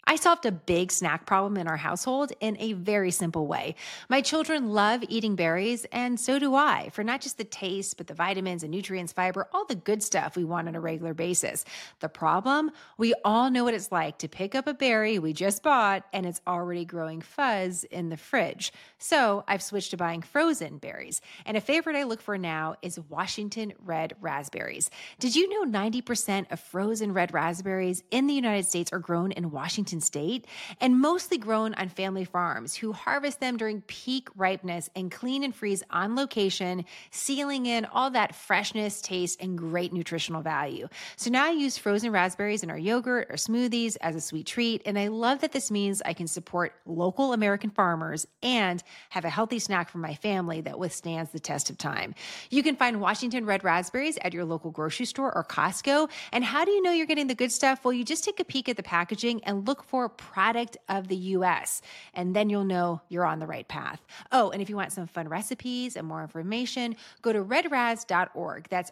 I solved a big snack problem in our household in a very simple way. My children love eating berries, and so do I, for not just the taste, but the vitamins and nutrients, fiber, all the good stuff we want on a regular basis. The problem? We all know what it's like to pick up a berry we just bought and it's already growing fuzz in the fridge. So I've switched to buying frozen berries. And a favorite I look for now is Washington red raspberries. Did you know 90% of frozen red raspberries in the United States are grown in Washington State, and mostly grown on family farms who harvest them during peak ripeness and clean and freeze on location, sealing in all that freshness, taste, and great nutritional value. So now I use frozen raspberries in our yogurt or smoothies as a sweet treat, and I love that this means I can support local American farmers and have a healthy snack for my family that withstands the test of time. You can find Washington red raspberries at your local grocery store or Costco. And how do you know you're getting the good stuff? Well, you just take a peek at the packaging and look for product of the U.S., and then you'll know you're on the right path. Oh, and if you want some fun recipes and more information, go to redraz.org. That's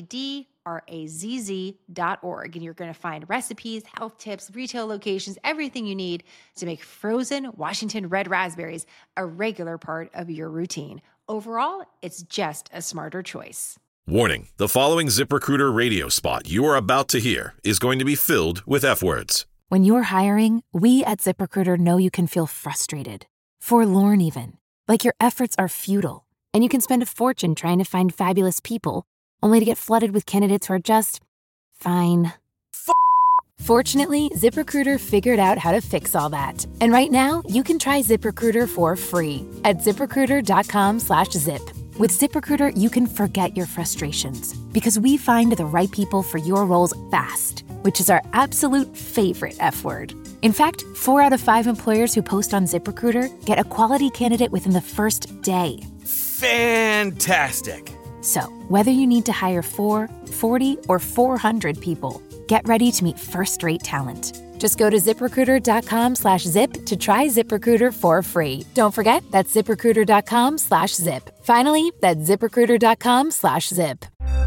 redrazz.org. And you're going to find recipes, health tips, retail locations, everything you need to make frozen Washington red raspberries a regular part of your routine. Overall, it's just a smarter choice. Warning, the following ZipRecruiter radio spot you are about to hear is going to be filled with F-words. When you're hiring, we at ZipRecruiter know you can feel frustrated, forlorn even, like your efforts are futile, and you can spend a fortune trying to find fabulous people, only to get flooded with candidates who are just fine. Fortunately, ZipRecruiter figured out how to fix all that. And right now, you can try ZipRecruiter for free at ZipRecruiter.com/zip. With ZipRecruiter, you can forget your frustrations because we find the right people for your roles fast, which is our absolute favorite F word. In fact, 4 out of 5 employers who post on ZipRecruiter get a quality candidate within the first day. Fantastic. So, whether you need to hire 4, 40, or 400 people, get ready to meet first-rate talent. Just go to ZipRecruiter.com/zip to try ZipRecruiter for free. Don't forget, that's ZipRecruiter.com/zip. Finally, that's ZipRecruiter.com/zip.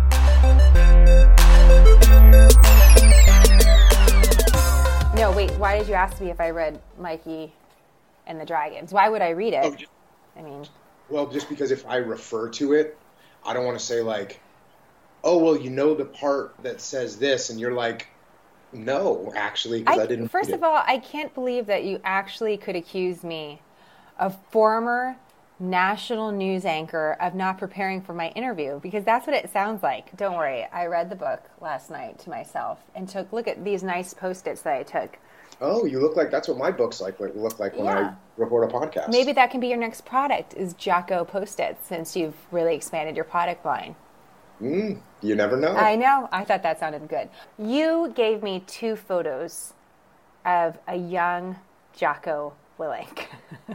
No, wait, why did you ask me if I read Mikey and the Dragons? Why would I read it? Well, just because if I refer to it, I don't want to say like, oh, well, you know the part that says this, and you're like, no, actually, because I didn't. First of all, I can't believe that you actually could accuse me, a former national news anchor, of not preparing for my interview, because that's what it sounds like. Don't worry, I read the book last night to myself and look at these nice Post-its that I took. Oh, you look like that's what my books look like when I record a podcast. Maybe that can be your next product, is Jocko Post-its, since you've really expanded your product line. You never know. I know. I thought that sounded good. You gave me 2 photos of a young Jocko Willink.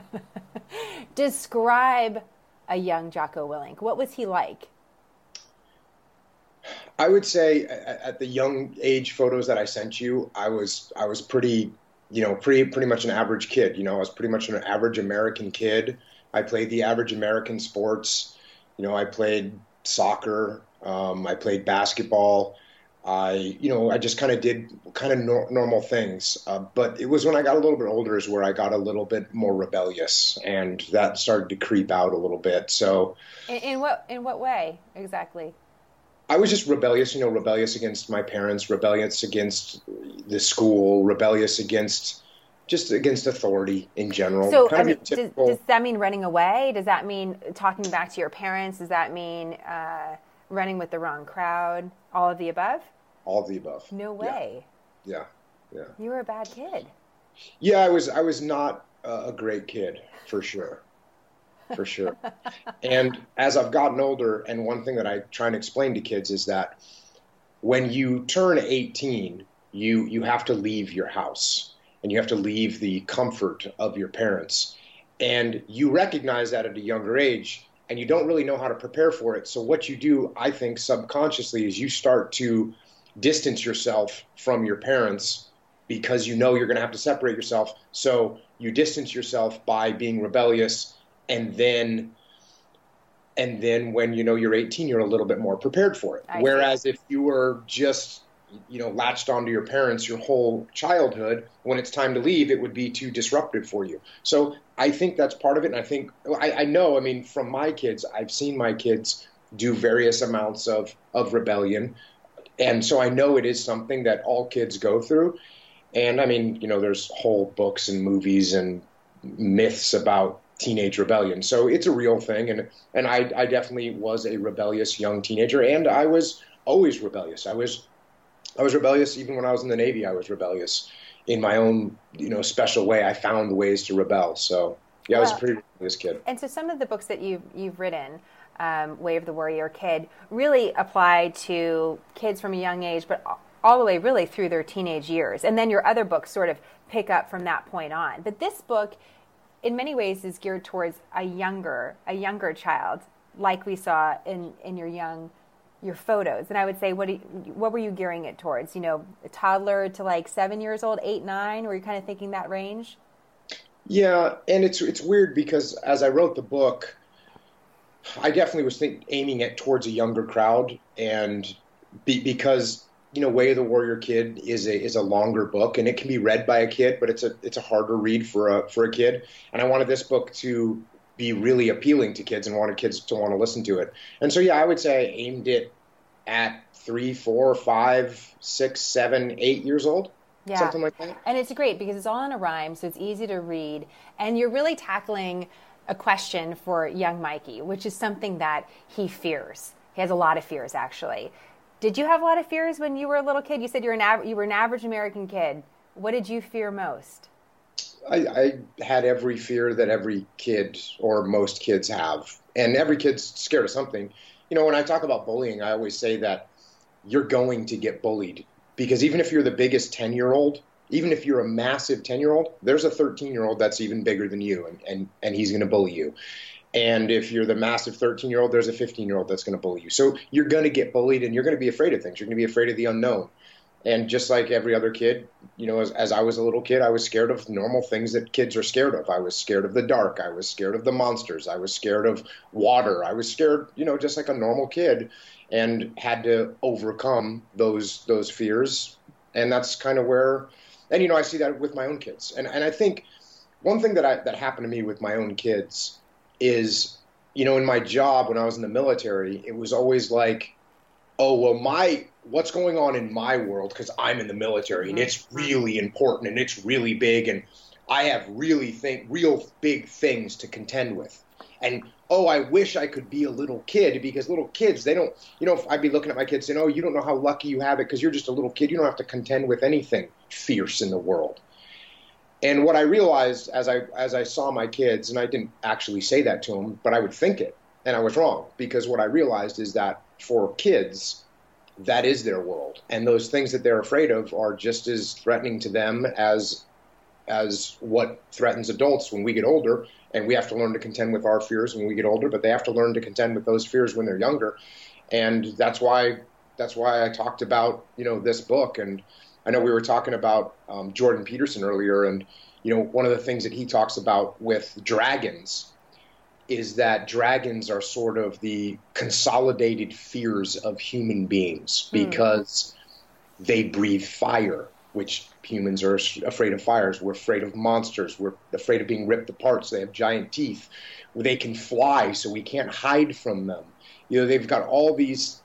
Describe a young Jocko Willink. What was he like? I would say at the young age photos that I sent you, I was pretty much an average kid. I was pretty much an average American kid. I played the average American sports. I played soccer. I played basketball. I just kind of did normal things. But it was when I got a little bit older is where I got a little bit more rebellious, and that started to creep out a little bit. So, in what way exactly? I was just rebellious. Rebellious against my parents, rebellious against the school, rebellious against authority in general. So, does that mean running away? Does that mean talking back to your parents? Does that mean running with the wrong crowd? All of the above? All of the above. No way. Yeah. You were a bad kid. Yeah, I was not a great kid, for sure. For sure. And as I've gotten older, and one thing that I try and explain to kids is that when you turn 18, you have to leave your house, and you have to leave the comfort of your parents. And you recognize that at a younger age, and you don't really know how to prepare for it. So what you do, I think, subconsciously, is you start to distance yourself from your parents because you know you're going to have to separate yourself. So you distance yourself by being rebellious, and then when you're 18, you're a little bit more prepared for it. Whereas if you were just latched onto your parents your whole childhood, when it's time to leave, it would be too disruptive for you. So I think that's part of it. And I think, I know, I mean, from my kids, I've seen my kids do various amounts of rebellion. And so I know it is something that all kids go through. And I mean, there's whole books and movies and myths about teenage rebellion. So it's a real thing. And I definitely was a rebellious young teenager, and I was always rebellious. I was rebellious even when I was in the Navy. I was rebellious in my own, special way. I found ways to rebel. So yeah, I was a pretty rebellious kid. And so some of the books that you've written, Way of the Warrior Kid, really apply to kids from a young age, but all the way really through their teenage years. And then your other books sort of pick up from that point on. But this book, in many ways, is geared towards a younger child, like we saw in your photos. And I would say, what were you gearing it towards? A toddler to like 7 years old, 8, 9? Were you kind of thinking that range? Yeah, and it's weird because as I wrote the book, I definitely was aiming it towards a younger crowd, and because Way of the Warrior Kid is a longer book, and it can be read by a kid, but it's a harder read for a kid. And I wanted this book to be really appealing to kids and wanted kids to want to listen to it. And so, yeah, I would say I aimed it at 3, 4, 5, 6, 7, 8 years old. Yeah. Something like that. And it's great because it's all in a rhyme, so it's easy to read. And you're really tackling a question for young Mikey, which is something that he fears. He has a lot of fears, actually. Did you have a lot of fears when you were a little kid? You said you were an average American kid. What did you fear most? I had every fear that every kid or most kids have. And every kid's scared of something. When I talk about bullying, I always say that you're going to get bullied. Because even if you're the biggest 10-year-old, even if you're a massive 10-year-old, there's a 13-year-old that's even bigger than you, and he's going to bully you. And if you're the massive 13-year-old, there's a 15-year-old that's going to bully you. So you're going to get bullied, and you're going to be afraid of things. You're going to be afraid of the unknown. And just like every other kid, as I was a little kid, I was scared of normal things that kids are scared of. I was scared of the dark. I was scared of the monsters. I was scared of water. I was scared, just like a normal kid, and had to overcome those fears. And that's kind of where, and I see that with my own kids. And I think one thing that happened to me with my own kids is, in my job when I was in the military, it was always like, oh, well, what's going on in my world, because I'm in the military, and it's really important, and it's really big, and I have real big things to contend with. And, oh, I wish I could be a little kid, because little kids, they don't, I'd be looking at my kids saying, oh, you don't know how lucky you have it because you're just a little kid. You don't have to contend with anything fierce in the world. And what I realized as I saw my kids, and I didn't actually say that to them, but I would think it, and I was wrong, because what I realized is that for kids, that is their world. And those things that they're afraid of are just as threatening to them as what threatens adults when we get older. And we have to learn to contend with our fears when we get older, but they have to learn to contend with those fears when they're younger. And that's why I talked about, this book. And I know we were talking about Jordan Peterson earlier, and, one of the things that he talks about with dragons is that dragons are sort of the consolidated fears of human beings because they breathe fire, which humans are afraid of fires. We're afraid of monsters. We're afraid of being ripped apart, so they have giant teeth. They can fly, so we can't hide from them. They've got all these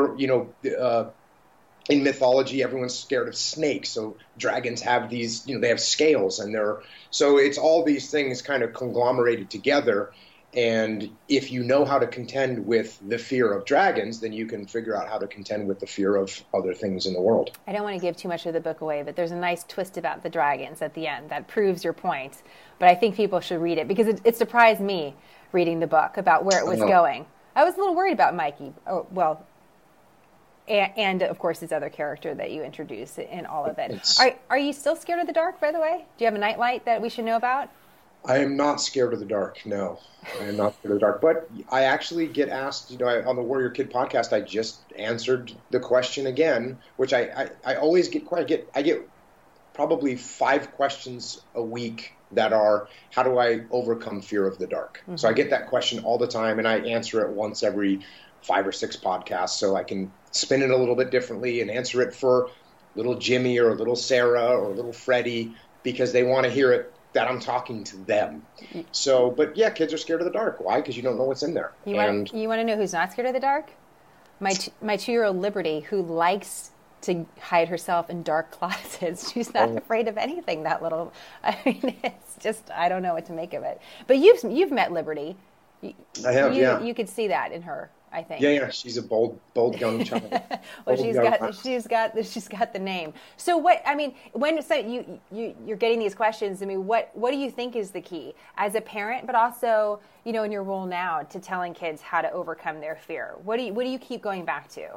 in mythology, everyone's scared of snakes, so dragons have these, they have scales, and so it's all these things kind of conglomerated together. And if you know how to contend with the fear of dragons, then you can figure out how to contend with the fear of other things in the world. I don't want to give too much of the book away, but there's a nice twist about the dragons at the end that proves your point. But I think people should read it because it surprised me reading the book about where it was going. I was a little worried about Mikey. Oh, well, and of course his other character that you introduce in all of it. Are you still scared of the dark, by the way? Do you have a nightlight that we should know about? I am not scared of the dark, no. I am not scared of the dark. But I actually get asked, on the Warrior Kid podcast, I just answered the question again, which I always get I get probably 5 questions a week that are, how do I overcome fear of the dark? Mm-hmm. So I get that question all the time, and I answer it once every 5 or 6 podcasts so I can spin it a little bit differently and answer it for little Jimmy or little Sarah or little Freddie, because they want to hear it that I'm talking to them. So, but yeah, kids are scared of the dark. Why? Because you don't know what's in there. You want to know who's not scared of the dark? My 2-year-old Liberty, who likes to hide herself in dark closets. She's not afraid of anything, that little. I mean, it's just, I don't know what to make of it. But you've met Liberty. I have, yeah. You could see that in her, I think. Yeah. She's a bold young child. Well, she's got the name. So what? I mean, you're getting these questions. I mean, what do you think is the key as a parent, but also, you know, in your role now, to telling kids how to overcome their fear? What do you keep going back to?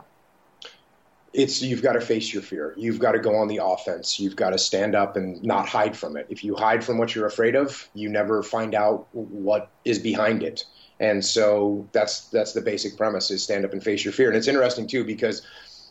You've got to face your fear. You've got to go on the offense. You've got to stand up and not hide from it. If you hide from what you're afraid of, you never find out what is behind it. And so that's the basic premise, is stand up and face your fear. And it's interesting too, because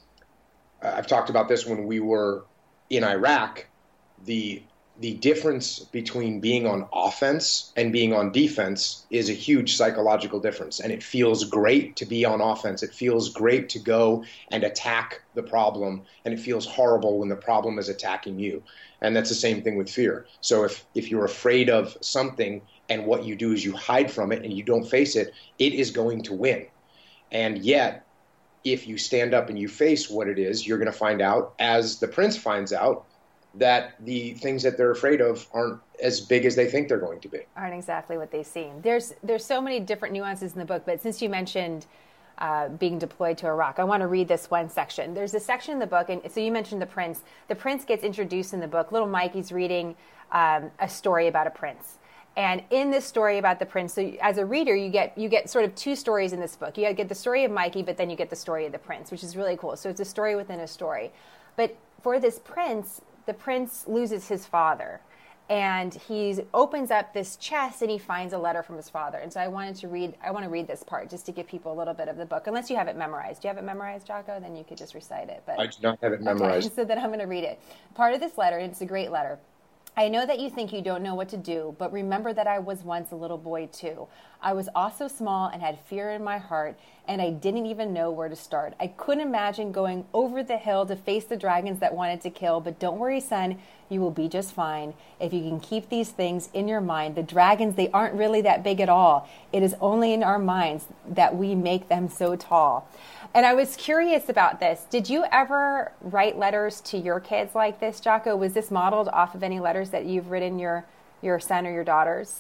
I've talked about this when we were in Iraq, the difference between being on offense and being on defense is a huge psychological difference. And it feels great to be on offense. It feels great to go and attack the problem. And it feels horrible when the problem is attacking you. And that's the same thing with fear. So if you're afraid of something and what you do is you hide from it and you don't face it, it is going to win. And yet, if you stand up and you face what it is, you're going to find out, as the prince finds out, that the things that they're afraid of aren't as big as they think they're going to be. Aren't exactly what they seem. There's so many different nuances in the book, but since you mentioned being deployed to Iraq, I want to read this one section. There's a section in the book, and so you mentioned the prince. The prince gets introduced in the book. Little Mikey's reading a story about a prince. And in this story about the prince, so as a reader, you get sort of 2 stories in this book. You get the story of Mikey, but then you get the story of the prince, which is really cool. So it's a story within a story. But for this prince, the prince loses his father, and he opens up this chest and he finds a letter from his father. And so I want to read this part just to give people a little bit of the book, unless you have it memorized. Do you have it memorized, Jocko? Then you could just recite it. But I do not have it memorized. Okay, so then I'm going to read it. Part of this letter, and it's a great letter. I know that you think you don't know what to do, but remember that I was once a little boy too. I was also small and had fear in my heart, and I didn't even know where to start. I couldn't imagine going over the hill to face the dragons that wanted to kill, but don't worry, son, you will be just fine. If you can keep these things in your mind, the dragons, they aren't really that big at all. It is only in our minds that we make them so tall. And I was curious about this. Did you ever write letters to your kids like this, Jocko? Was this modeled off of any letters that you've written your son or your daughters?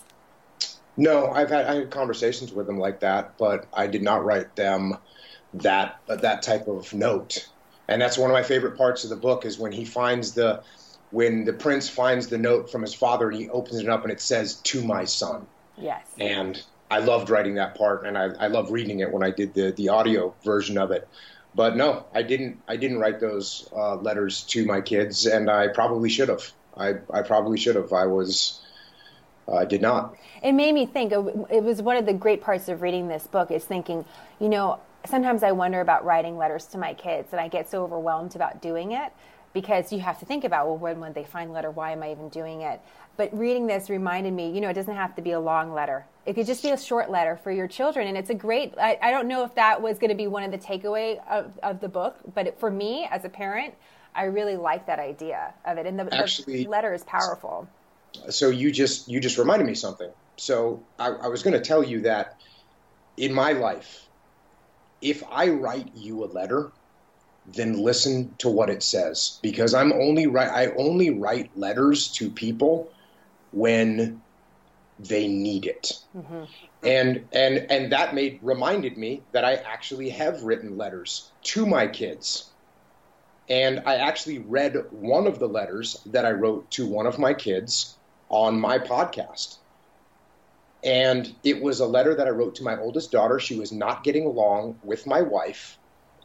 No, I had conversations with them like that, but I did not write them that type of note. And that's one of my favorite parts of the book, is when when the prince finds the note from his father and he opens it up and it says, "To my son." Yes. And I loved writing that part, and I loved reading it when I did the audio version of it. But no, I didn't write those letters to my kids, and I probably should have. I probably should have. I did not. It made me think. It was one of the great parts of reading this book, is thinking, you know, sometimes I wonder about writing letters to my kids, and I get so overwhelmed about doing it, because you have to think about, well, when they find the letter, why am I even doing it? But reading this reminded me, you know, it doesn't have to be a long letter. It could just be a short letter for your children. And it's a great, I don't know if that was going to be one of the takeaway of the book, but for me as a parent, I really like that idea of it. And the letter is powerful. So you just reminded me something. So I was going to tell you that in my life, if I write you a letter, then listen to what it says, because I only write letters to people when they need it. Mm-hmm. And that reminded me that I actually have written letters to my kids. And I actually read one of the letters that I wrote to one of my kids on my podcast. And it was a letter that I wrote to my oldest daughter. She was not getting along with my wife.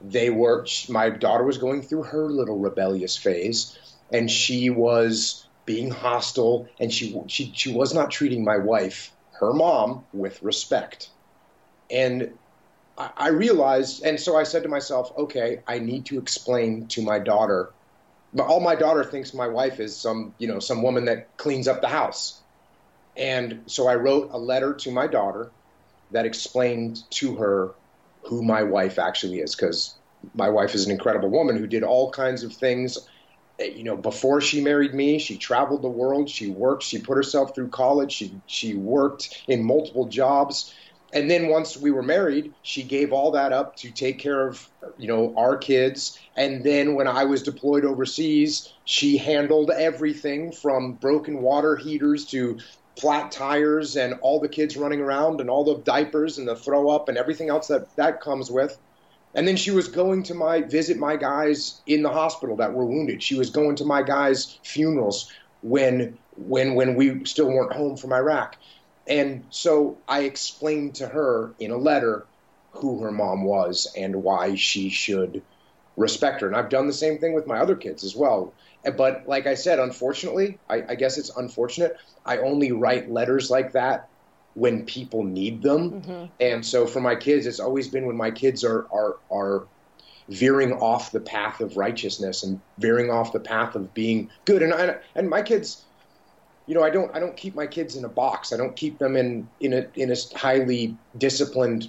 My daughter was going through her little rebellious phase, and she was being hostile, and she was not treating my wife, her mom, with respect. And I realized, and so I said to myself, okay, I need to explain to my daughter. But all my daughter thinks my wife is some woman that cleans up the house. And so I wrote a letter to my daughter that explained to her who my wife actually is, because my wife is an incredible woman who did all kinds of things. You know, before she married me, she traveled the world. She worked. She put herself through college. She worked in multiple jobs. And then once we were married, she gave all that up to take care of, you know, our kids. And then when I was deployed overseas, she handled everything from broken water heaters to flat tires and all the kids running around and all the diapers and the throw up and everything else that comes with. And then she was going to visit my guys in the hospital that were wounded. She was going to my guys' funerals when we still weren't home from Iraq. And so I explained to her in a letter who her mom was and why she should respect her. And I've done the same thing with my other kids as well. But like I said, unfortunately, I guess it's unfortunate, I only write letters like that when people need them. Mm-hmm. And so for my kids, it's always been when my kids are veering off the path of righteousness and veering off the path of being good. And my kids, you know, I don't keep my kids in a box. I don't keep them in a highly disciplined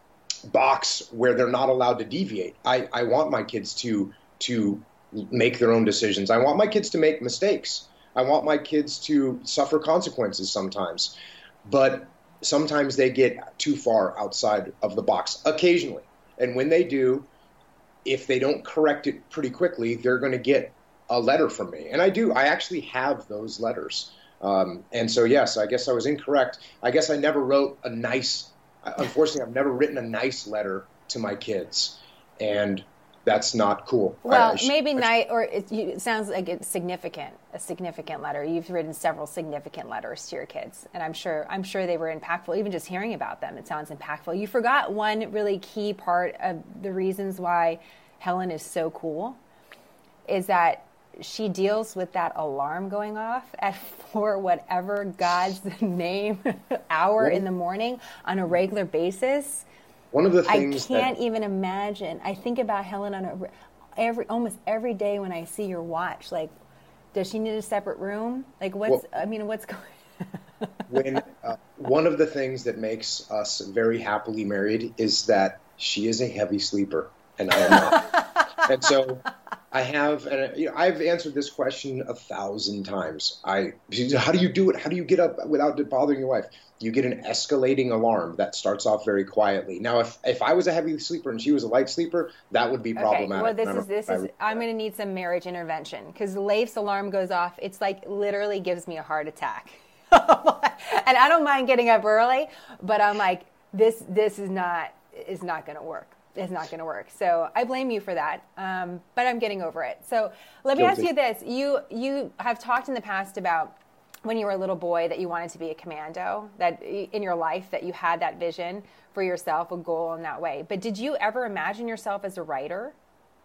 box where they're not allowed to deviate. I want my kids to make their own decisions. I want my kids to make mistakes. I want my kids to suffer consequences sometimes. But sometimes they get too far outside of the box occasionally. And when they do, if they don't correct it pretty quickly, they're going to get a letter from me. And I actually have those letters. And so, yes, I guess I was incorrect. I guess I never wrote unfortunately, I've never written a nice letter to my kids. And that's not cool. Well, maybe nice, or it sounds like a significant letter. You've written several significant letters to your kids, and I'm sure they were impactful. Even just hearing about them, it sounds impactful. You forgot one really key part of the reasons why Helen is so cool, is that she deals with that alarm going off at for whatever God's name hour in the morning on a regular basis. One of the things I can't even imagine. I think about Helen on almost every day when I see your watch. Like, does she need a separate room? Like, what's going? One of the things that makes us very happily married is that she is a heavy sleeper and I am not. And so I have, and I've answered this question 1,000 times. How do you do it? How do you get up without bothering your wife? You get an escalating alarm that starts off very quietly. Now, if I was a heavy sleeper and she was a light sleeper, that would be problematic. Well, I'm going to need some marriage intervention, because Leif's alarm goes off. It's like literally gives me a heart attack. And I don't mind getting up early, but I'm like, this is not going to work. It's not going to work. So I blame you for that. But I'm getting over it. So let me ask you this. You have talked in the past about when you were a little boy that you wanted to be a commando, that in your life that you had that vision for yourself, a goal in that way. But did you ever imagine yourself as a writer?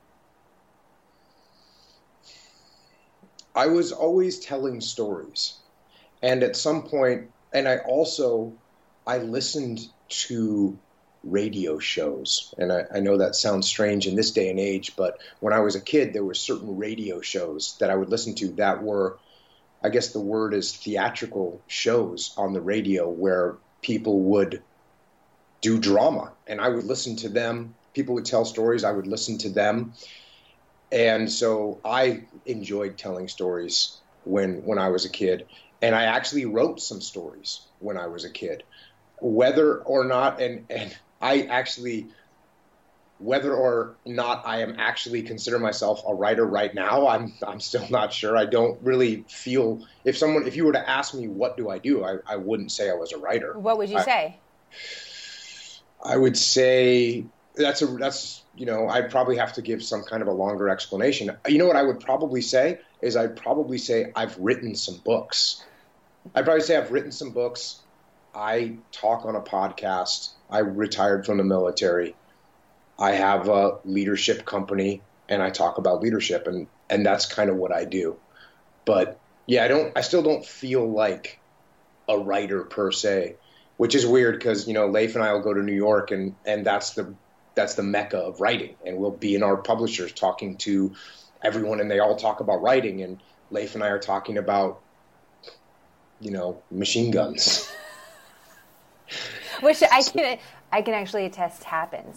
I was always telling stories. And at some point, and I listened to radio shows. And I know that sounds strange in this day and age, but when I was a kid, there were certain radio shows that I would listen to that were, I guess the word is theatrical shows on the radio, where people would do drama and I would listen to them. People would tell stories. I would listen to them. And so I enjoyed telling stories when I was a kid. And I actually wrote some stories when I was a kid, whether or not I am actually consider myself a writer right now, I'm still not sure. I don't really feel, if you were to ask me what do I do, I wouldn't say I was a writer. What would you say? I would say I'd probably have to give some kind of a longer explanation. You know what I would probably say is I'd probably say I've written some books. I'd probably say I've written some books. I talk on a podcast. I retired from the military. I have a leadership company and I talk about leadership, and that's kind of what I do. But yeah, I still don't feel like a writer per se, which is weird because, Leif and I will go to New York and that's the mecca of writing, and we'll be in our publishers talking to everyone and they all talk about writing, and Leif and I are talking about, machine guns. Which I can actually attest happens.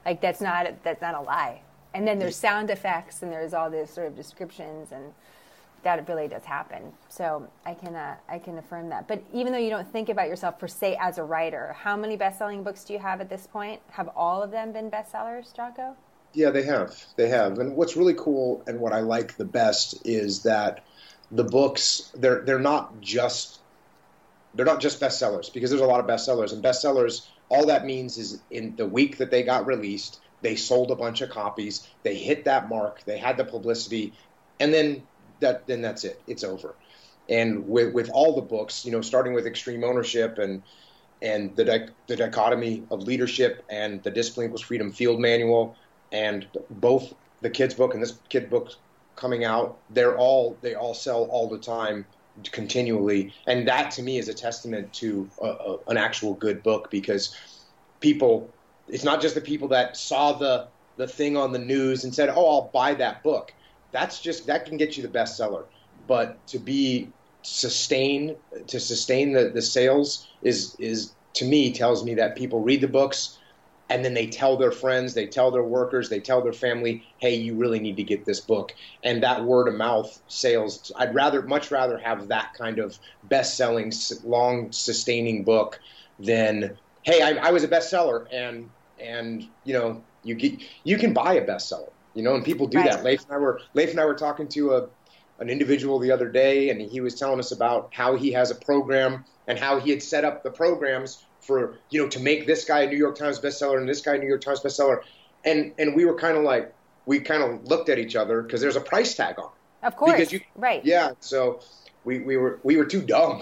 Like that's not a lie. And then there's sound effects and there's all this sort of descriptions, and that really does happen. So I can affirm that. But even though you don't think about yourself per se as a writer, how many best-selling books do you have at this point? Have all of them been bestsellers, Jocko? Yeah, they have. They have. And what's really cool and what I like the best is that the books, they're not just bestsellers, because there's a lot of bestsellers, and bestsellers, all that means is in the week that they got released, they sold a bunch of copies, they hit that mark, they had the publicity, and then that's it. It's over. And with all the books, starting with Extreme Ownership and the Dichotomy of Leadership and the Discipline Equals Freedom Field Manual, and both the kids book and this kid book coming out, they all sell all the time, continually. And that to me is a testament to an actual good book, because people, it's not just the people that saw the thing on the news and said, oh, I'll buy that book. That can get you the bestseller. But to sustain the sales is to me tells me that people read the books, and then they tell their friends, they tell their workers, they tell their family, hey, you really need to get this book. And that word of mouth sales, I'd much rather have that kind of best-selling, long sustaining book than, hey, I was a bestseller, and you can buy a bestseller, and people do that. Leif and I were talking to an individual the other day, and he was telling us about how he has a program and how he had set up the programs for, to make this guy a New York Times bestseller and this guy a New York Times bestseller. And we were kind of looked at each other, because there's a price tag on it. Of course. Right. Yeah. So we were too dumb.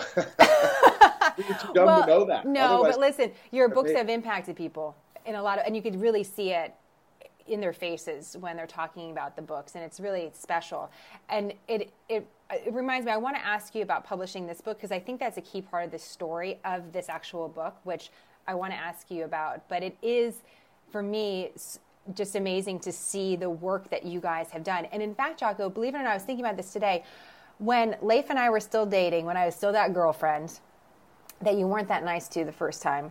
We were too dumb to know that. No, otherwise, but listen, your books have impacted people in a lot of, and you could really see it in their faces when they're talking about the books, and it's really special. And it reminds me, I want to ask you about publishing this book, because I think that's a key part of the story of this actual book, which I want to ask you about. But it is, for me, just amazing to see the work that you guys have done. And in fact, Jocko, believe it or not, I was thinking about this today. When Leif and I were still dating, when I was still that girlfriend that you weren't that nice to the first time,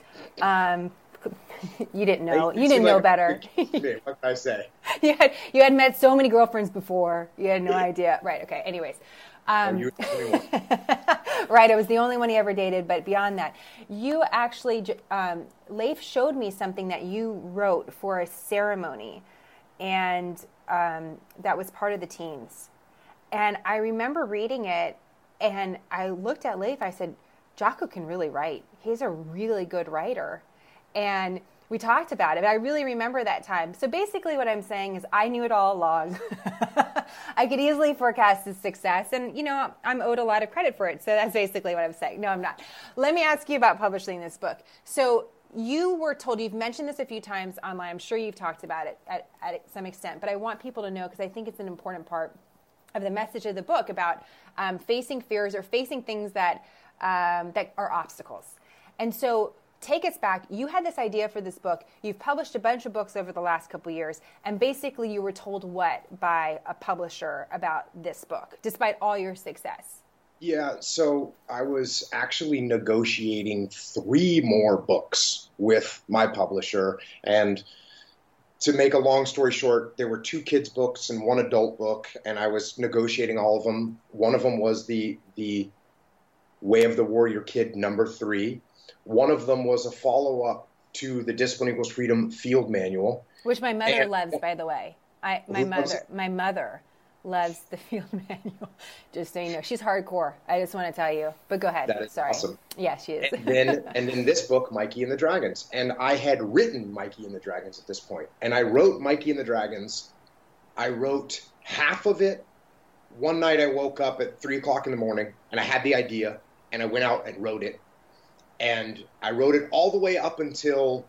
you didn't know. You didn't know better. What can I say? You had met so many girlfriends before. You had no idea. Right. Okay. Anyways. You were the only one. Right. I was the only one he ever dated. But beyond that, you actually, Leif showed me something that you wrote for a ceremony. And that was part of the teens. And I remember reading it, and I looked at Leif. I said, Jocko can really write. He's a really good writer. And we talked about it. But I really remember that time. So basically what I'm saying is I knew it all along. I could easily forecast his success. And, I'm owed a lot of credit for it. So that's basically what I'm saying. No, I'm not. Let me ask you about publishing this book. So you were told, you've mentioned this a few times online. I'm sure you've talked about it at some extent. But I want people to know, because I think it's an important part of the message of the book about facing fears or facing things that are obstacles. And so take us back. You had this idea for this book. You've published a bunch of books over the last couple of years, and basically you were told what by a publisher about this book, despite all your success? Yeah, so I was actually negotiating 3 more books with my publisher, and to make a long story short, there were 2 kids' books and 1 adult book, and I was negotiating all of them. One of them was the Way of the Warrior Kid #3. One of them was a follow-up to the Discipline Equals Freedom Field Manual, which my mother loves, by the way. My mother loves the Field Manual. Just so you know, she's hardcore. I just want to tell you. But go ahead. That is Sorry. Awesome. Yeah, she is. And then this book, Mikey and the Dragons, and I had written Mikey and the Dragons at this point, and I wrote Mikey and the Dragons. I wrote half of it. One night I woke up at 3:00 in the morning, and I had the idea, and I went out and wrote it. And I wrote it all the way up until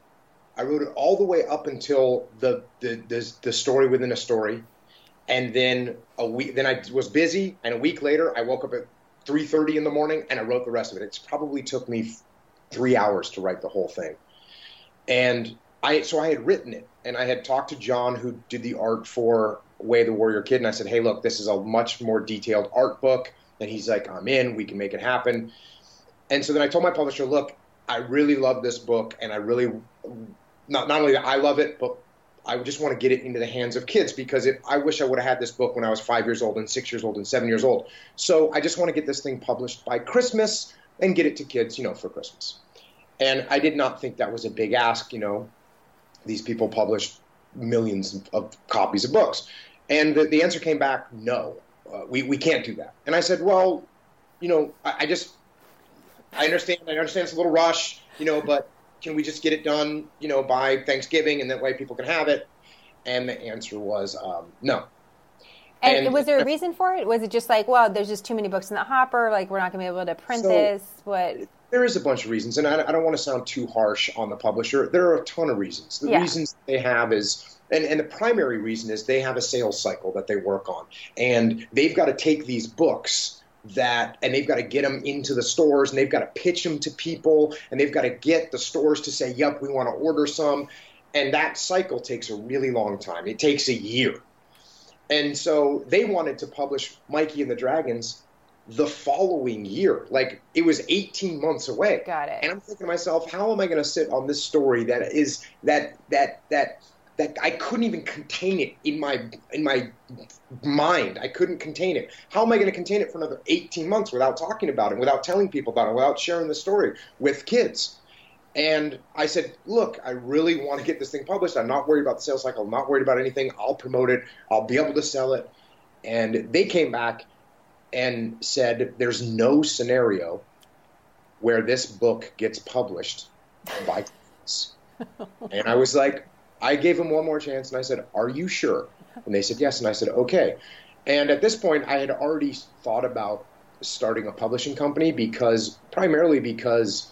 the story within a story. And then then I was busy, and a week later I woke up at 3:30 in the morning and I wrote the rest of it. It probably took me 3 hours to write the whole thing. And I had written it, and I had talked to John, who did the art for Way of the Warrior Kid, and I said, hey, look, this is a much more detailed art book. And he's like, I'm in, we can make it happen. And so then I told my publisher, look, I really love this book, and I really not only that I love it, but I just want to get it into the hands of kids, because I wish I would have had this book when I was 5 years old and 6 years old and 7 years old. So I just want to get this thing published by Christmas and get it to kids, for Christmas. And I did not think that was a big ask. These people publish millions of copies of books. And the answer came back, no, we can't do that. And I said, well, I understand it's a little rush, but can we just get it done, by Thanksgiving, and that way people can have it? And the answer was no. And was there a reason for it? Was it just like, well, there's just too many books in the hopper, like we're not going to be able to print this? What? There is a bunch of reasons, and I don't want to sound too harsh on the publisher. There are a ton of reasons. The reasons they have is, and the primary reason is they have a sales cycle that they work on, and they've got to take these books and they've got to get them into the stores, and they've got to pitch them to people, and they've got to get the stores to say, yep, we want to order some. And that cycle takes a really long time. It takes a year. And so they wanted to publish Mikey and the Dragons the following year. Like, it was 18 months away. Got it. And I'm thinking to myself, how am I going to sit on this story that is that I couldn't even contain it in my mind. I couldn't contain it. How am I going to contain it for another 18 months without talking about it, without telling people about it, without sharing the story with kids? And I said, look, I really want to get this thing published. I'm not worried about the sales cycle. I'm not worried about anything. I'll promote it. I'll be able to sell it. And they came back and said, there's no scenario where this book gets published by kids. And I was like, I gave them one more chance, and I said, are you sure? And they said, yes. And I said, okay. And at this point, I had already thought about starting a publishing company primarily because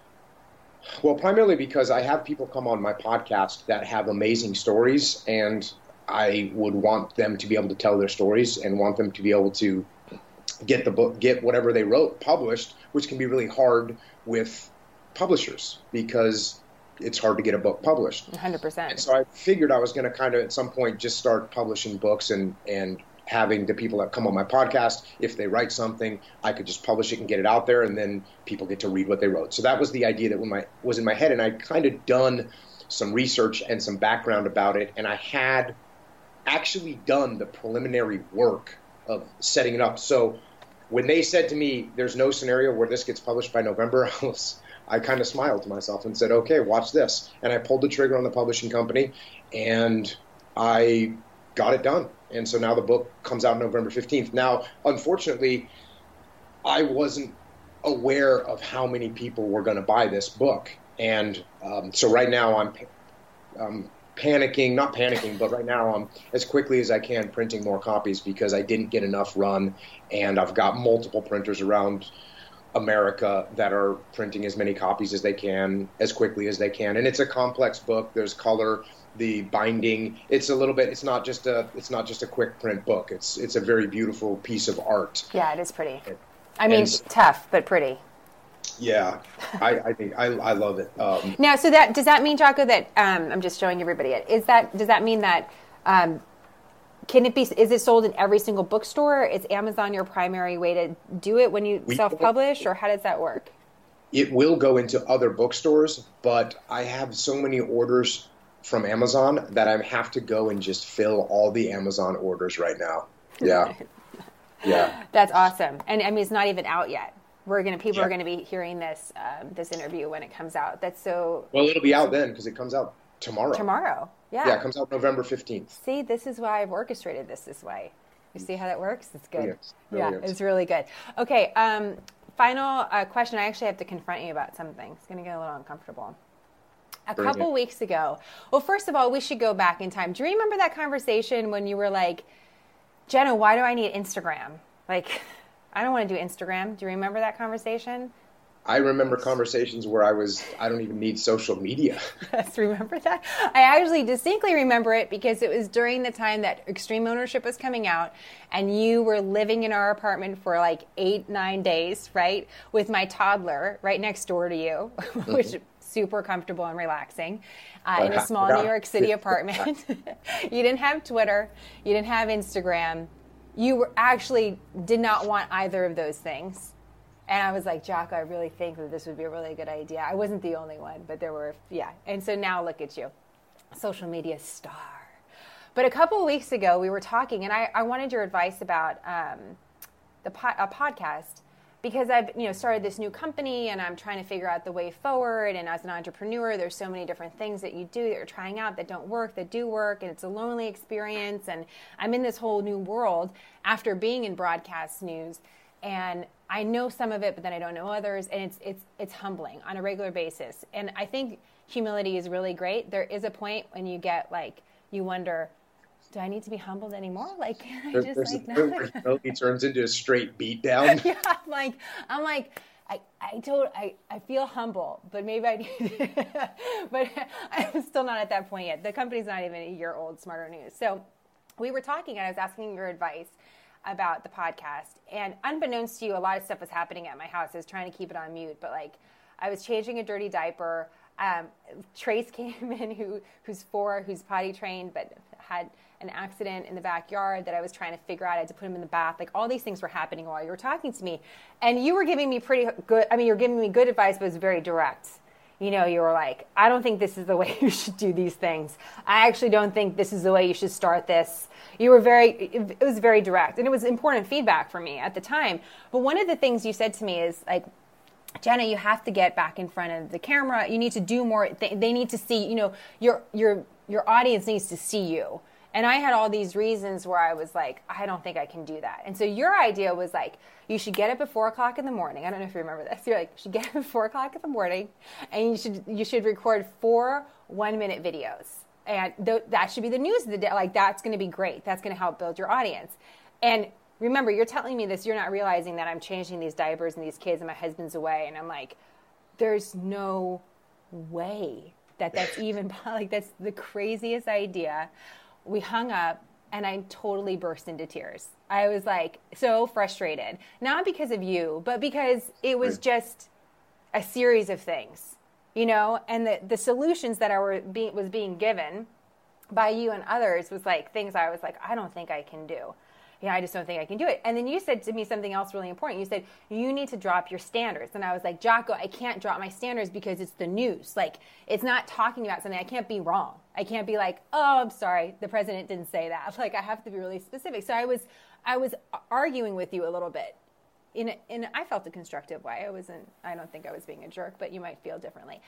I have people come on my podcast that have amazing stories, and I would want them to be able to tell their stories and want them to be able to get whatever they wrote published, which can be really hard with publishers because it's hard to get a book published. 100%. And so I figured I was going to kind of at some point just start publishing books and having the people that come on my podcast, if they write something, I could just publish it and get it out there, and then people get to read what they wrote. So that was the idea that was in my head, and I'd kind of done some research and some background about it, and I had actually done the preliminary work of setting it up. So when they said to me, there's no scenario where this gets published by November, I kind of smiled to myself and said, okay, watch this. And I pulled the trigger on the publishing company, and I got it done. And so now the book comes out November 15th. Now, unfortunately, I wasn't aware of how many people were going to buy this book. And so right now I'm panicking, not panicking, but right now I'm as quickly as I can printing more copies because I didn't get enough run. And I've got multiple printers around America that are printing as many copies as they can, as quickly as they can. And it's a complex book. There's color, the binding. It's not just a quick print book. It's a very beautiful piece of art. Yeah, it is pretty. Tough, but pretty. Yeah, I think I love it. Now, so does that mean, Jocko, that I'm just showing everybody it? Does that mean that is it sold in every single bookstore? Is Amazon your primary way to do it when you self-publish, or how does that work? It will go into other bookstores, but I have so many orders from Amazon that I have to go and just fill all the Amazon orders right now. Yeah. Yeah. That's awesome. And I mean, it's not even out yet. People are going to be hearing this interview when it comes out. That's so. Well, it'll be out then because it comes out tomorrow. Tomorrow. Yeah. Yeah, it comes out November 15th. See, this is why I've orchestrated this way. You see how that works? It's good. Brilliant. Yeah, it's really good. Okay, final question. I actually have to confront you about something. It's going to get a little uncomfortable. A couple weeks ago. Well, first of all, we should go back in time. Do you remember that conversation when you were like, Jenna, why do I need Instagram? Like, I don't want to do Instagram. Do you remember that conversation? I remember conversations where I don't even need social media. Yes, remember that? I actually distinctly remember it because it was during the time that Extreme Ownership was coming out, and you were living in our apartment for like 8-9 days, right? With my toddler right next door to you, which is super comfortable and relaxing, in a small New York City apartment. You didn't have Twitter. You didn't have Instagram. You actually did not want either of those things. And I was like, Jocko, I really think that this would be a really good idea. I wasn't the only one, but there were, yeah. And so now look at you, social media star. But a couple of weeks ago, we were talking, and I wanted your advice about a podcast, because I've started this new company, and I'm trying to figure out the way forward. And as an entrepreneur, there's so many different things that you do that you're trying out that don't work, that do work, and it's a lonely experience. And I'm in this whole new world after being in broadcast news, and I know some of it, but then I don't know others, and it's humbling on a regular basis. And I think humility is really great. There is a point when you get you wonder, do I need to be humbled anymore? Can I just no? He turns into a straight beat down. Yeah, I'm like, I feel humble, but maybe I need, but I'm still not at that point yet. The company's not even a year old, Smarter News. So we were talking, and I was asking your advice about the podcast, and unbeknownst to you, a lot of stuff was happening at my house. I was trying to keep it on mute, but I was changing a dirty diaper. Trace came in, who's 4, who's potty trained, but had an accident in the backyard that I was trying to figure out. I had to put him in the bath. All these things were happening while you were talking to me, and you were giving me you're giving me good advice, but it was very direct. You were like, I don't think this is the way you should do these things. I actually don't think this is the way you should start this. You were it was very direct, and it was important feedback for me at the time. But one of the things you said to me is Jenna, you have to get back in front of the camera. You need to do more. They need to see, your audience needs to see you. And I had all these reasons where I was like, I don't think I can do that. And so your idea was you should get up at 4 o'clock in the morning. I don't know if you remember this. You're like, you should get up at 4 o'clock in the morning, and you should record 4 1-minute videos. And that should be the news of the day. That's going to be great. That's going to help build your audience. And remember, you're telling me this, you're not realizing that I'm changing these diapers and these kids and my husband's away. And I'm like, there's no way that's even, that's the craziest idea. We hung up, and I totally burst into tears. I was so frustrated, not because of you, but because it was just a series of things, and the solutions that was being given by you and others was things I was I don't think I can do. I just don't think I can do it. And then you said to me something else really important. You said, you need to drop your standards. And I was like, Jocko, I can't drop my standards because it's the news. It's not talking about something. I can't be wrong. I can't be oh, I'm sorry, the president didn't say that. I have to be really specific. So I was arguing with you a little bit. I felt a constructive way. I don't think I was being a jerk, but you might feel differently.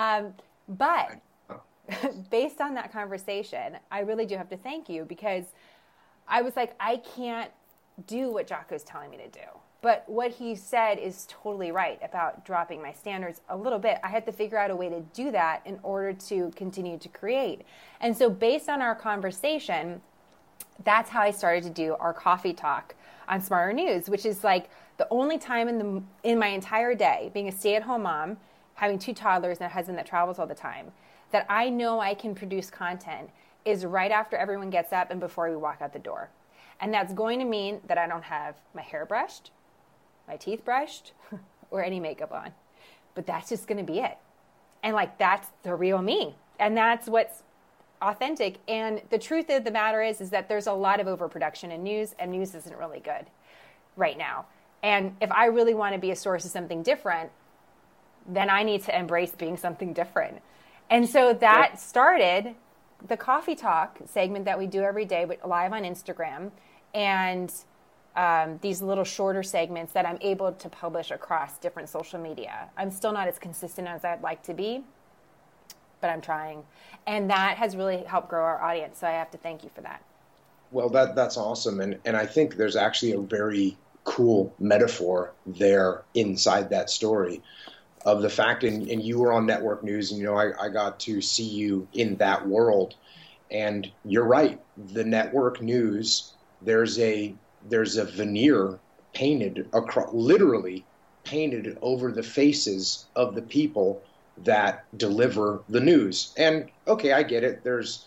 But based on that conversation, I really do have to thank you, because I was I can't do what Jocko's telling me to do. But what he said is totally right about dropping my standards a little bit. I had to figure out a way to do that in order to continue to create. And so based on our conversation, that's how I started to do our coffee talk on Smarter News, which is the only time in my entire day, being a stay-at-home mom, having 2 toddlers and a husband that travels all the time, that I know I can produce content is right after everyone gets up and before we walk out the door. And that's going to mean that I don't have my hair brushed, my teeth brushed, or any makeup on. But that's just going to be it. And that's the real me. And that's what's authentic. And the truth of the matter is that there's a lot of overproduction in news, and news isn't really good right now. And if I really want to be a source of something different, then I need to embrace being something different. And so that started the coffee talk segment that we do every day, but live on Instagram, and these little shorter segments that I'm able to publish across different social media. I'm still not as consistent as I'd like to be, but I'm trying. And that has really helped grow our audience. So I have to thank you for that. Well, that's awesome. And I think there's actually a very cool metaphor there inside that story of the fact, and you were on network news, and I got to see you in that world, and you're right. The network news, there's a veneer painted across, literally painted over the faces of the people that deliver the news. And okay, I get it. There's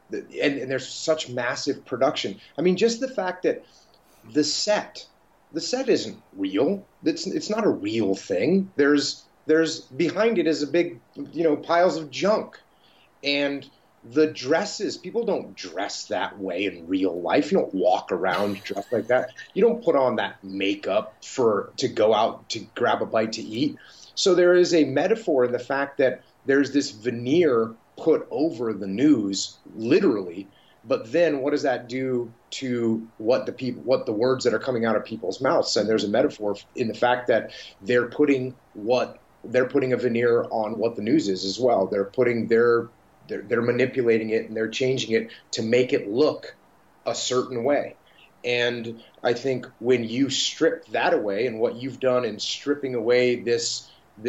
such massive production. I mean, just the fact that the set isn't real. It's not a real thing. There's behind it is a big, piles of junk. And the dresses, people don't dress that way in real life. You don't walk around dressed like that. You don't put on that makeup to go out to grab a bite to eat. So there is a metaphor in the fact that there's this veneer put over the news, literally. But then what does that do to what the words that are coming out of people's mouths? And there's a metaphor in the fact that they're putting a veneer on what the news is as well. They're manipulating it and they're changing it to make it look a certain way. And I think when you strip that away, and what you've done in stripping away this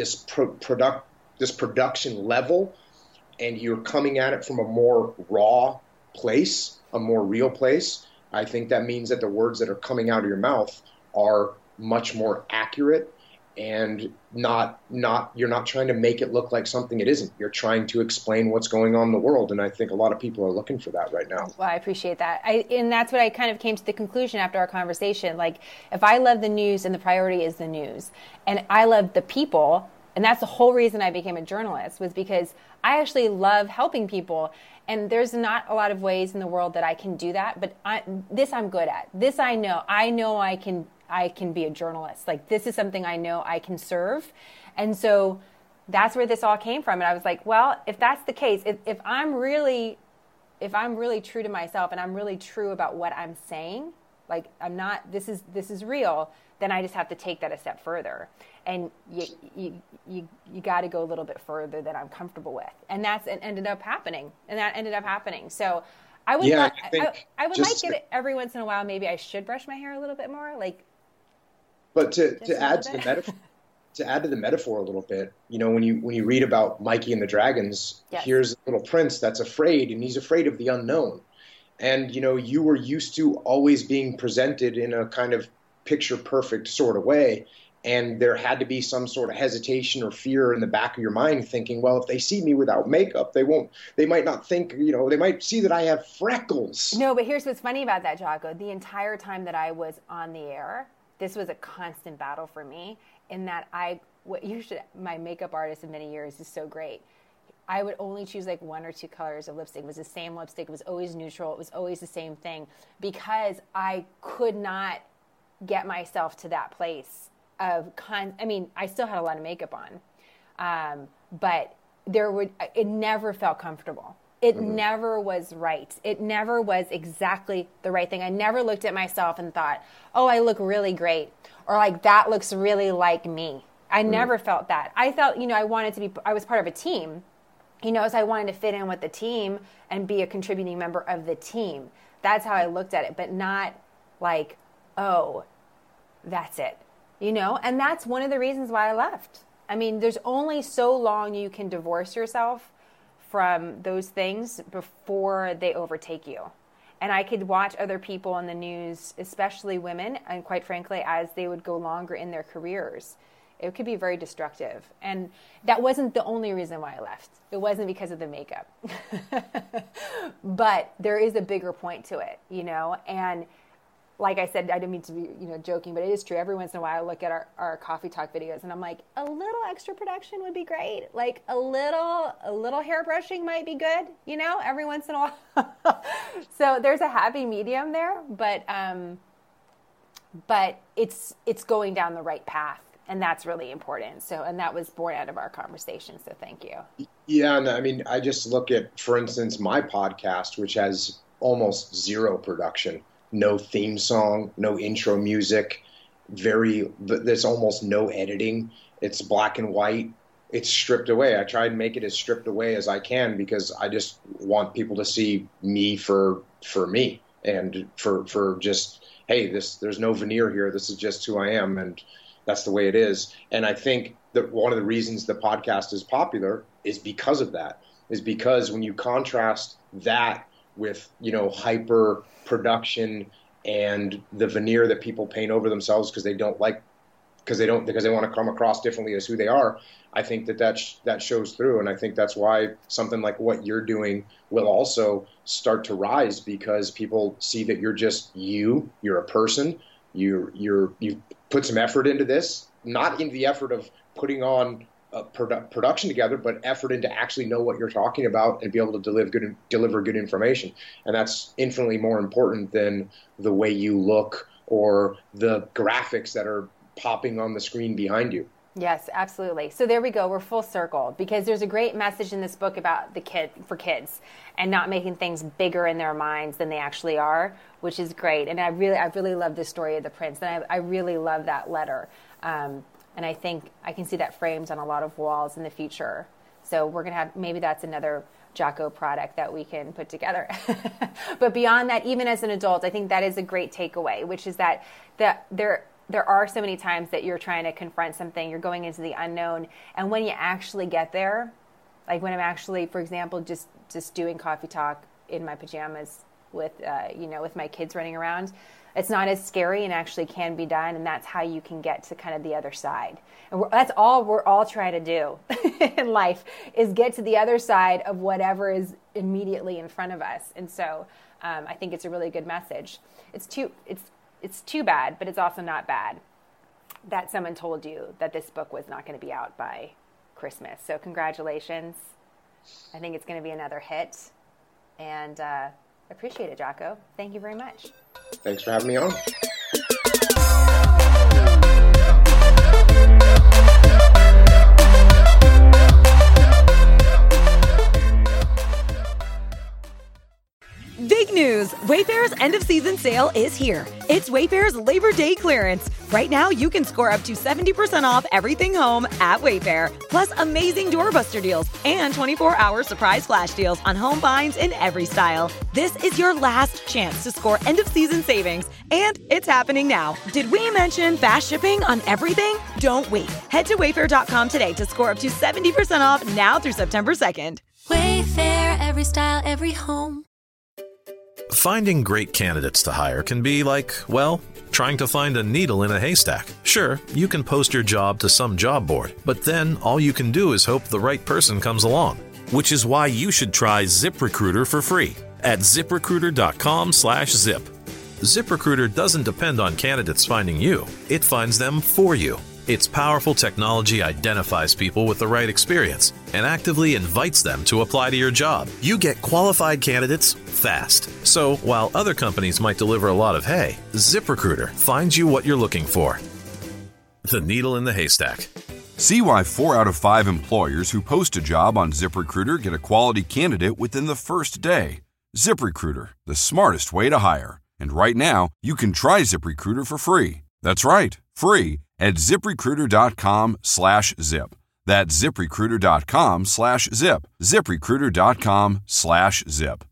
production level, and you're coming at it from a more raw place, a more real place, I think that means that the words that are coming out of your mouth are much more accurate, and you're not trying to make it look like something it isn't. You're trying to explain what's going on in the world, and I think a lot of people are looking for that right now. Well, I appreciate that. And that's what I kind of came to the conclusion after our conversation. Like, if I love the news and the priority is the news, and I love the people, and that's the whole reason I became a journalist, was because I actually love helping people. And there's not a lot of ways in the world that I can do that, but this I'm good at. This I know. I know I can be a journalist. Like, this is something I know I can serve. And so that's where this all came from. And I was like, well, if that's the case, if I'm really true to myself and I'm really true about what I'm saying, like, I'm not, this is real, then I just have to take that a step further. And you got to go a little bit further than I'm comfortable with. And ended up happening. So I would like it every once in a while. Maybe I should brush my hair a little bit more. But to add to the metaphor a little bit, when you read about Mikey and the Dragons, yes. Here's a little prince that's afraid, and he's afraid of the unknown. And, you were used to always being presented in a kind of picture perfect sort of way. And there had to be some sort of hesitation or fear in the back of your mind thinking, well, if they see me without makeup, they might not think, they might see that I have freckles. No, but here's what's funny about that, Jocko. The entire time that I was on the air, this was a constant battle for me in that my makeup artist of many years is so great. I would only choose like one or two colors of lipstick. It was the same lipstick. It was always neutral. It was always the same thing because I could not get myself to that place of I still had a lot of makeup on, but it never felt comfortable. It never was right. It never was exactly the right thing. I never looked at myself and thought, oh, I look really great, or like that looks really like me. I never felt that. I felt, I was part of a team, so I wanted to fit in with the team and be a contributing member of the team. That's how I looked at it, but not like, oh, that's it. And that's one of the reasons why I left. I mean, there's only so long you can divorce yourself from those things before they overtake you. And I could watch other people in the news, especially women, and quite frankly, as they would go longer in their careers, it could be very destructive. And that wasn't the only reason why I left. It wasn't because of the makeup. But there is a bigger point to it, and like I said, I didn't mean to be, joking, but it is true. Every once in a while I look at our coffee talk videos and I'm like, a little extra production would be great. Like a little hair brushing might be good, every once in a while. So there's a happy medium there, but it's going down the right path. And that's really important. And that was born out of our conversation. So thank you. Yeah. And I mean, I just look at, for instance, my podcast, which has almost zero production. No theme song, no intro music, there's almost no editing. It's black and white. It's stripped away. I try and make it as stripped away as I can because I just want people to see me for me and for just, hey, there's no veneer here. This is just who I am. And that's the way it is. And I think that one of the reasons the podcast is popular is because of that, is because when you contrast that with, hyper production and the veneer that people paint over themselves because they want to come across differently as who they are, I think that shows through. And I think that's why something like what you're doing will also start to rise because people see that you're just you're a person, you put some effort into this, not in the effort of putting on production together, but effort into actually know what you're talking about and be able to deliver good information. And that's infinitely more important than the way you look or the graphics that are popping on the screen behind you. Yes, absolutely. So there we go. We're full circle, because there's a great message in this book about for kids and not making things bigger in their minds than they actually are, which is great. And I really love the story of the prince, and I really love that letter. And I think I can see that framed on a lot of walls in the future. So we're going to have, maybe that's another Jocko product that we can put together. But beyond that, even as an adult, I think that is a great takeaway, which is that there are so many times that you're trying to confront something, you're going into the unknown. And when you actually get there, like when I'm actually, for example, just doing coffee talk in my pajamas with my kids running around, it's not as scary and actually can be done. And that's how you can get to kind of the other side. And that's all we're all trying to do in life, is get to the other side of whatever is immediately in front of us. And so I think it's a really good message. It's too bad, but it's also not bad that someone told you that this book was not going to be out by Christmas. So congratulations. I think it's going to be another hit. And appreciate it, Jocko. Thank you very much. Thanks for having me on. Big news! Wayfair's end-of-season sale is here. It's Wayfair's Labor Day clearance. Right now, you can score up to 70% off everything home at Wayfair, plus amazing doorbuster deals and 24-hour surprise flash deals on home finds in every style. This is your last chance to score end-of-season savings, and it's happening now. Did we mention fast shipping on everything? Don't wait. Head to Wayfair.com today to score up to 70% off now through September 2nd. Wayfair, every style, every home. Finding great candidates to hire can be like, well, trying to find a needle in a haystack. Sure, you can post your job to some job board, but then all you can do is hope the right person comes along. Which is why you should try ZipRecruiter for free at ZipRecruiter.com/zip. ZipRecruiter doesn't depend on candidates finding you. It finds them for you. Its powerful technology identifies people with the right experience and actively invites them to apply to your job. You get qualified candidates fast. So while other companies might deliver a lot of hay, ZipRecruiter finds you what you're looking for. The needle in the haystack. See why 4 out of 5 employers who post a job on ZipRecruiter get a quality candidate within the first day. ZipRecruiter, the smartest way to hire. And right now, you can try ZipRecruiter for free. That's right, free at ZipRecruiter.com/zip. That's ZipRecruiter.com/zip. ZipRecruiter.com/zip.